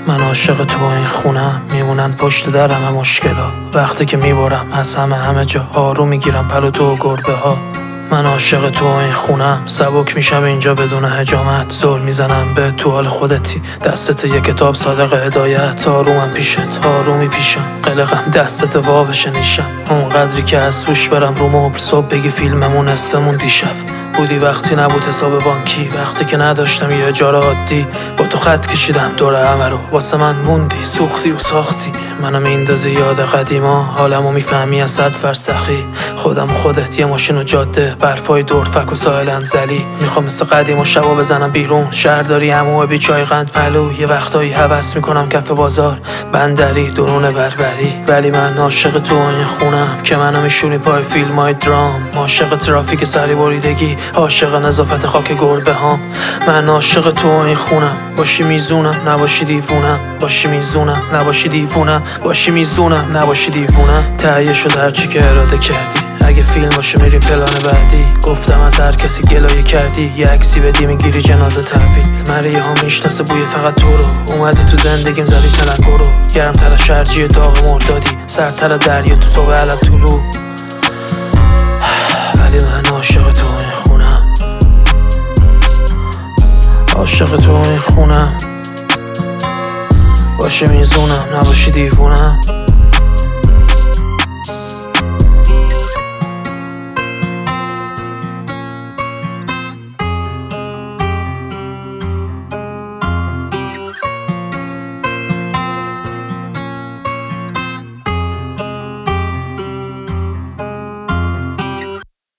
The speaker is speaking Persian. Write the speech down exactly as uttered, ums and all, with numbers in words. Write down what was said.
من عاشق تو این خونم، میمونن پشت در همه مشکلا. وقتی که میبارم از همه همه جا آروم میگیرم پلو تو و گربه ها. من عاشق تو این خونم، سبک میشم اینجا بدون حجامت. زل میزنم به تو حال خودتی، دستت یه کتاب صادق هدایت. آرومم پیشت، آرومی پیشم، قلقم دستت وا بشه نیشم. اون قدری که از سوش برم رو مبل، صبح بگی فیلممون نصفمون دیشب. بودی وقتی نبود حساب بانکی، وقتی که نداشتم یه اجاره عادی. با تو خط کشیدم دور همه رو، واسه من موندی، سوختی و ساختی. منو میندازی یاد قدیما، حالمو میفهمی از صد فرسخی. خودم و خودت یه ماشین و جاده، برفای دورفک و ساحل انزلی. میخوام مثل قدیما شبا بزنم بیرون، شهرداری عمو بی چای قند پلو. یه وقتایی هوس میکنم کف بازار، بندری درون بربری. ولی من عاشق تو این خونم که منو میشونی پای فیلمای درام. عاشق ترافیک سری بریدگی، عاشق نظافت خاک گربه هام. من عاشق تو این خونم، باشی میزونم نباشی دیوونم. باشی میزونم نباشی دیوونم. باشی میزونم نباشی دیوونم. تهیه شد هرچی که اراده کردی، اگه فیلم باشه میریم پلان بعدی. گفتم از هر کسی گلایه کردی، یه عکسی بدی میگیری جنازه تحویل. مریه ها میشناسه بوی فقط تو رو، اومدی تو زندگیم زدی تلنگو رو. گرم تر شرجی داغ مردادی، سرتر دریا تو صبح علت طلوع. ولی من عاشق تو این خونم، عاشق تو این خونم. باشی میزونم نباشی دیوونم.